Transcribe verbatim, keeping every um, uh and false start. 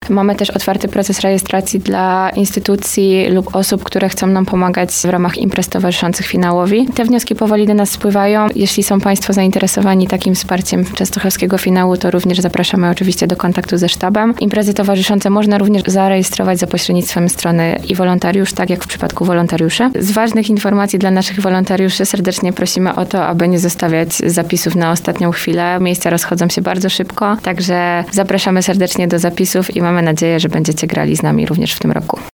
Mamy też otwarty proces rejestracji dla instytucji lub osób, które chcą nam pomagać w ramach imprez towarzyszących finałowi. Te wnioski powoli do nas spływają. Jeśli są Państwo zainteresowani takim wsparciem częstochowskiego finału, to również zapraszamy oczywiście do kontaktu ze sztabem. Imprezy towarzyszące można również zarejestrować za pośrednictwem strony i wolontariusz, tak jak w przypadku wolontariuszy. Z ważnych informacji dla naszych wolontariuszy serdecznie prosimy o to, aby nie zostawiać zapisów na ostatnią chwilę. Miejsca rozchodzą się bardzo szybko, także zapraszamy serdecznie do zapisów i mamy nadzieję, że będziecie grali z nami również w tym roku.